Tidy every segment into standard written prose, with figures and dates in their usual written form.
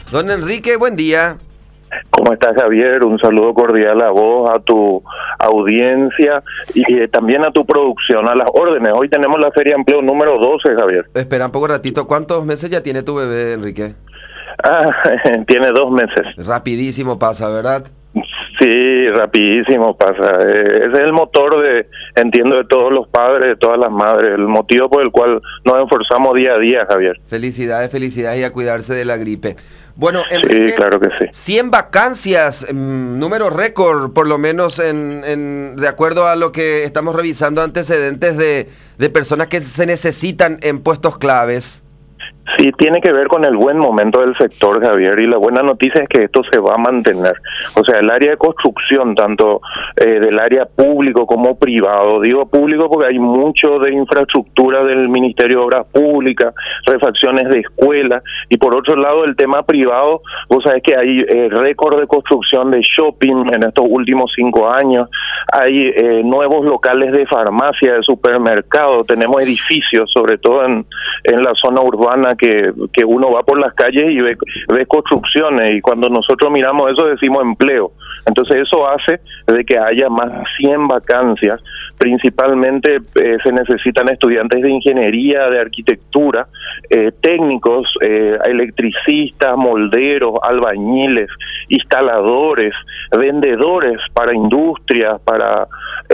Don Enrique, buen día. ¿Cómo estás, Javier? Un saludo cordial a vos, a tu audiencia y también a tu producción, a las órdenes. Hoy tenemos la Feria de Empleo número 12, Javier. Espera un poco ratito. ¿Cuántos meses ya tiene tu bebé, Enrique? Tiene 2 meses. Rapidísimo pasa, ¿verdad? Sí, rapidísimo pasa. Ese es el motor entiendo, de todos los padres, de todas las madres, el motivo por el cual nos esforzamos día a día, Javier. Felicidades y a cuidarse de la gripe. Bueno, Enrique, sí, claro que sí. 100 vacancias, número récord, por lo menos de acuerdo a lo que estamos revisando, antecedentes de personas que se necesitan en puestos claves. Sí, tiene que ver con el buen momento del sector, Javier, y la buena noticia es que esto se va a mantener. O sea, el área de construcción, tanto del área público como privado, digo público porque hay mucho de infraestructura del Ministerio de Obras Públicas, refacciones de escuelas, y por otro lado el tema privado, vos sabés que hay récord de construcción de shopping en estos últimos 5 años, hay nuevos locales de farmacia, de supermercado, tenemos edificios, sobre todo en la zona urbana, que uno va por las calles y ve construcciones, y cuando nosotros miramos eso decimos empleo. Entonces eso hace de que haya más de 100 vacancias. Principalmente se necesitan estudiantes de ingeniería, de arquitectura, técnicos, electricistas, molderos, albañiles, instaladores, vendedores para industrias, para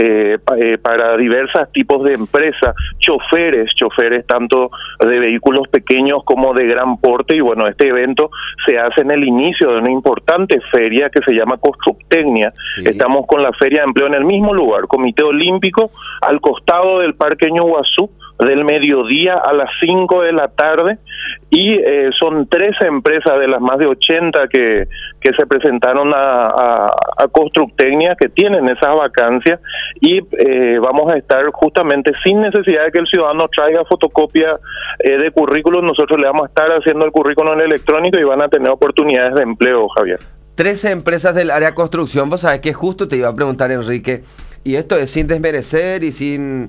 diversos tipos de empresas, choferes tanto de vehículos pequeños como de gran porte. Y bueno, este evento se hace en el inicio de una importante feria que se llama Constructecnia. Sí. Estamos con la Feria de Empleo en el mismo lugar, Comité Olímpico, al costado del Parque Ñuguazú, del mediodía a las 5 de la tarde, y son 13 empresas de las más de 80 que se presentaron a Constructecnia, que tienen esas vacancias, y vamos a estar justamente sin necesidad de que el ciudadano traiga fotocopia de currículum. Nosotros le vamos a estar haciendo el currículum electrónico y van a tener oportunidades de empleo, Javier. 13 empresas del área construcción. Vos sabés que justo te iba a preguntar, Enrique, y esto es sin desmerecer y sin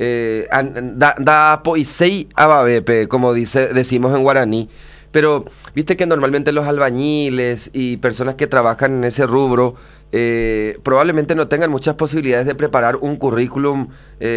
da poisei ababepe, como decimos en guaraní, pero viste que normalmente los albañiles y personas que trabajan en ese rubro probablemente no tengan muchas posibilidades de preparar un currículum,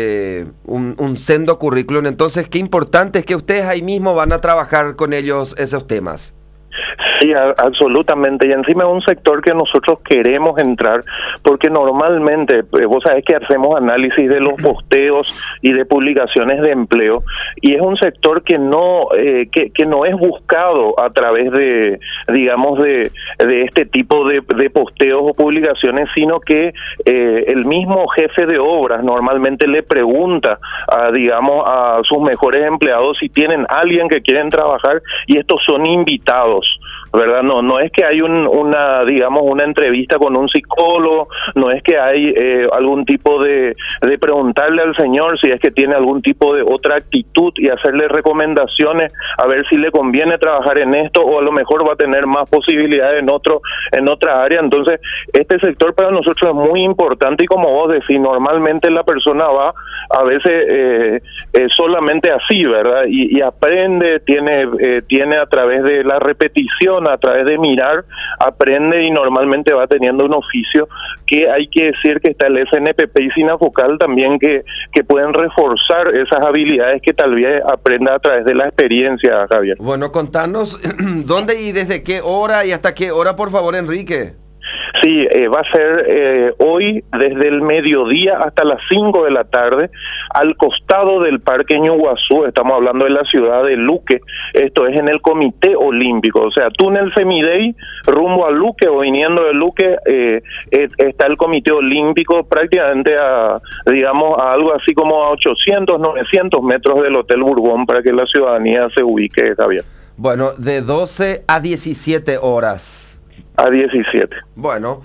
un sendo currículum. Entonces, qué importante es que ustedes ahí mismo van a trabajar con ellos esos temas. Sí, absolutamente, y encima es un sector que nosotros queremos entrar, porque normalmente, vos sabés que hacemos análisis de los posteos y de publicaciones de empleo, y es un sector que no es buscado a través de, digamos, de este tipo de posteos o publicaciones, sino que el mismo jefe de obras normalmente le pregunta digamos, a sus mejores empleados si tienen alguien que quieren trabajar, y estos son invitados, ¿verdad? No es que hay una entrevista con un psicólogo, no es que hay algún tipo de preguntarle al señor si es que tiene algún tipo de otra actitud y hacerle recomendaciones a ver si le conviene trabajar en esto, o a lo mejor va a tener más posibilidades en otra área. Entonces, este sector para nosotros es muy importante, y como vos decís, normalmente la persona va a veces solamente así, ¿verdad? Y aprende, tiene a través de la repetición, a través de mirar, aprende, y normalmente va teniendo un oficio que hay que decir que está el SNPP y SINAFOCAL también que pueden reforzar esas habilidades que tal vez aprenda a través de la experiencia, Javier. Bueno, contanos dónde y desde qué hora y hasta qué hora, por favor, Enrique. Sí, va a ser hoy desde el mediodía hasta las 5 de la tarde, al costado del Parque Ñuguazú. Estamos hablando de la ciudad de Luque. Esto es en el Comité Olímpico, o sea, túnel Semidey rumbo a Luque, o viniendo de Luque está el Comité Olímpico, prácticamente a algo así como a 800, 900 metros del Hotel Bourbon, para que la ciudadanía se ubique, Javier. Bueno, de 12 a 17 horas. A 17. Bueno,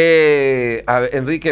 a ver, Enrique,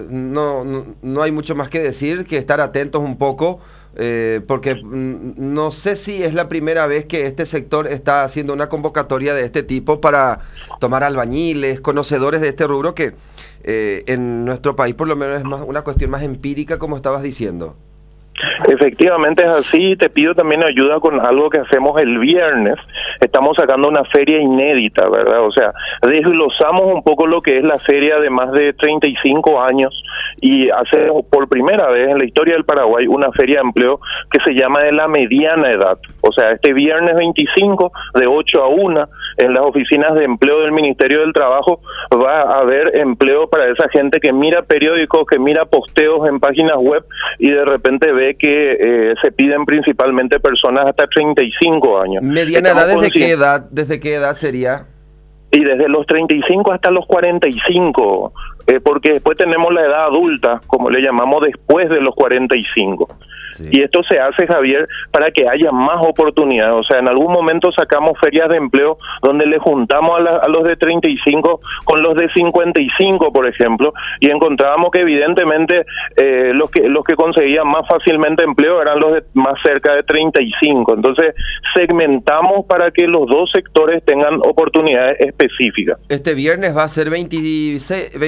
no hay mucho más que decir, que estar atentos un poco, porque no sé si es la primera vez que este sector está haciendo una convocatoria de este tipo para tomar albañiles, conocedores de este rubro, que en nuestro país por lo menos es más una cuestión más empírica, como estabas diciendo. Efectivamente es así. Te pido también ayuda con algo que hacemos el viernes. Estamos sacando una feria inédita, ¿verdad? O sea, desglosamos un poco lo que es la feria de más de 35 años y hacemos por primera vez en la historia del Paraguay una feria de empleo que se llama de la mediana edad. O sea, este viernes 25 de 8 a 1 en las oficinas de empleo del Ministerio del Trabajo va a haber empleo para esa gente que mira periódicos, que mira posteos en páginas web y de repente ve que se piden principalmente personas hasta 35 años. ¿Mediana edad desde qué edad? ¿Desde qué edad sería? Y desde los 35 hasta los 45, porque después tenemos la edad adulta, como le llamamos, después de los 45. Sí. Y esto se hace, Javier, para que haya más oportunidades. O sea, en algún momento sacamos ferias de empleo donde le juntamos a los de 35 con los de 55, por ejemplo, y encontrábamos que evidentemente los que conseguían más fácilmente empleo eran los de más cerca de 35. Entonces, segmentamos para que los dos sectores tengan oportunidades específicas. Este viernes va a ser 25.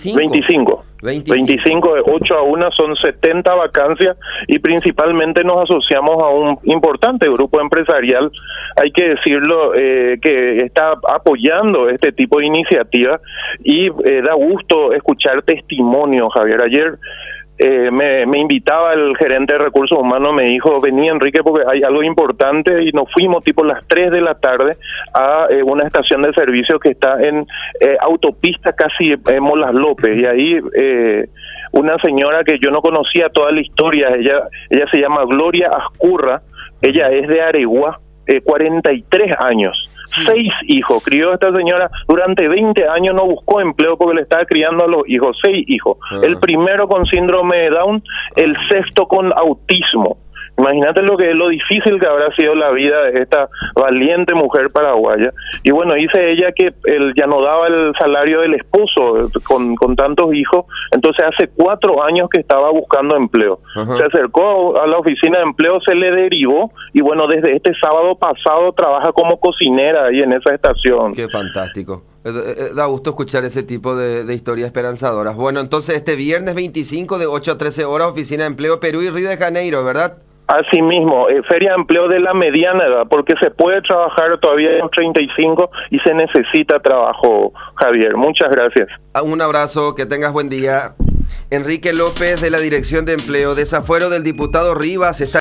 25 de 8 a 1 son 70 vacancias y principalmente nos asociamos a un importante grupo empresarial, hay que decirlo, que está apoyando este tipo de iniciativas y da gusto escuchar testimonios, Javier. Ayer me invitaba el gerente de recursos humanos, me dijo, vení Enrique porque hay algo importante, y nos fuimos tipo las 3 de la tarde a una estación de servicio que está en autopista casi Molas López, y ahí una señora que yo no conocía toda la historia, ella se llama Gloria Ascurra, ella es de Areguá, 43 años. 6 hijos, crió esta señora durante 20 años, no buscó empleo porque le estaba criando a los hijos, 6 hijos, el primero con síndrome de Down, el sexto con autismo. Imagínate lo difícil que habrá sido la vida de esta valiente mujer paraguaya. Y bueno, dice ella que él ya no daba el salario del esposo con tantos hijos, entonces hace 4 años que estaba buscando empleo. Se acercó a la oficina de empleo, se le derivó y bueno, desde este sábado pasado trabaja como cocinera ahí en esa estación. Qué fantástico. Da gusto escuchar ese tipo de historias esperanzadoras. Bueno, entonces este viernes 25 de 8 a 13 horas, oficina de empleo Perú y Río de Janeiro, ¿verdad? Así mismo, feria de empleo de la mediana edad, porque se puede trabajar todavía en 35 y se necesita trabajo, Javier. Muchas gracias. Un abrazo, que tengas buen día. Enrique López, de la Dirección de Empleo. Desafuero del diputado Rivas está